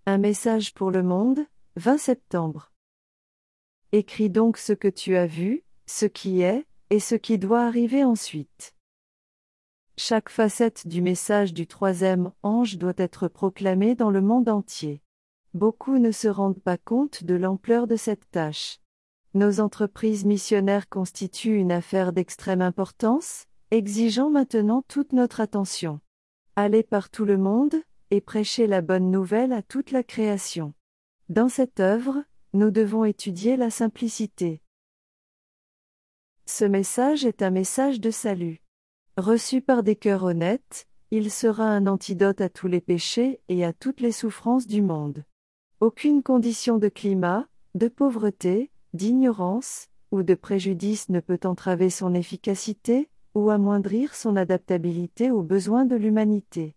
Un message pour le monde, 20 septembre. Écris donc ce que tu as vu, ce qui est, et ce qui doit arriver ensuite. Chaque facette du message du troisième ange doit être proclamée dans le monde entier. Beaucoup ne se rendent pas compte de l'ampleur de cette tâche. Nos entreprises missionnaires constituent une affaire d'extrême importance, exigeant maintenant toute notre attention. Allez par tout le monde, et prêchez la bonne nouvelle à toute la création. Dans cette œuvre, nous devons étudier la simplicité. Ce message est un message de salut. Reçu par des cœurs honnêtes, il sera un antidote à tous les péchés et à toutes les souffrances du monde. Aucune condition de climat, de pauvreté, d'ignorance, ou de préjudice ne peut entraver son efficacité, ou amoindrir son adaptabilité aux besoins de l'humanité.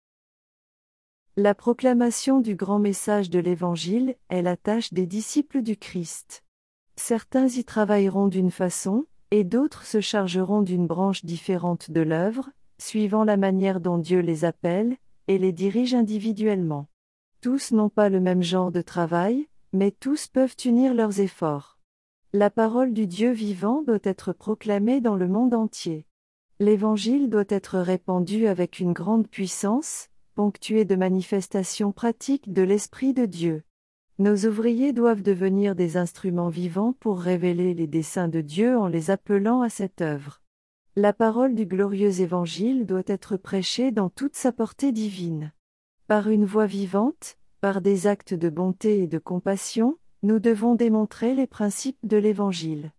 La proclamation du grand message de l'Évangile est la tâche des disciples du Christ. Certains y travailleront d'une façon, et d'autres se chargeront d'une branche différente de l'œuvre, suivant la manière dont Dieu les appelle, et les dirige individuellement. Tous n'ont pas le même genre de travail, mais tous peuvent unir leurs efforts. La parole du Dieu vivant doit être proclamée dans le monde entier. L'Évangile doit être répandu avec une grande puissance, ponctué de manifestations pratiques de l'Esprit de Dieu. Nos ouvriers doivent devenir des instruments vivants pour révéler les desseins de Dieu en les appelant à cette œuvre. La parole du glorieux Évangile doit être prêchée dans toute sa portée divine. Par une voix vivante, par des actes de bonté et de compassion, nous devons démontrer les principes de l'Évangile.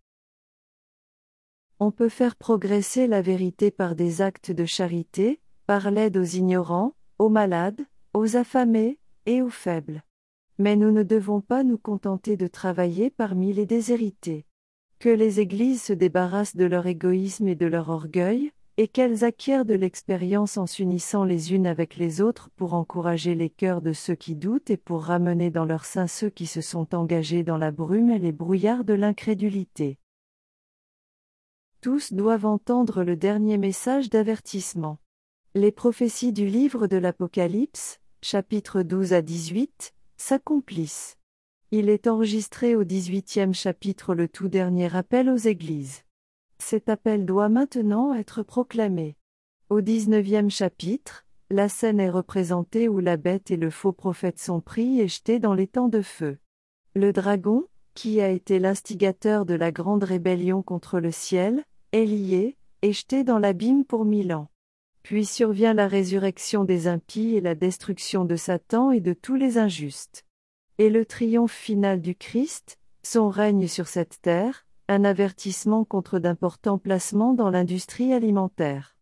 On peut faire progresser la vérité par des actes de charité, par l'aide aux ignorants, aux malades, aux affamés, et aux faibles. Mais nous ne devons pas nous contenter de travailler parmi les déshérités. Que les églises se débarrassent de leur égoïsme et de leur orgueil, et qu'elles acquièrent de l'expérience en s'unissant les unes avec les autres pour encourager les cœurs de ceux qui doutent et pour ramener dans leur sein ceux qui se sont engagés dans la brume et les brouillards de l'incrédulité. Tous doivent entendre le dernier message d'avertissement. Les prophéties du livre de l'Apocalypse, chapitres 12 à 18, s'accomplissent. Il est enregistré au 18e chapitre le tout dernier appel aux églises. Cet appel doit maintenant être proclamé. Au 19e chapitre, la scène est représentée où la bête et le faux prophète sont pris et jetés dans l'étang de feu. Le dragon, qui a été l'instigateur de la grande rébellion contre le ciel, est lié, et jeté dans l'abîme pour 1000 ans. Puis survient la résurrection des impies et la destruction de Satan et de tous les injustes. Et le triomphe final du Christ, son règne sur cette terre, un avertissement contre d'importants placements dans l'industrie alimentaire.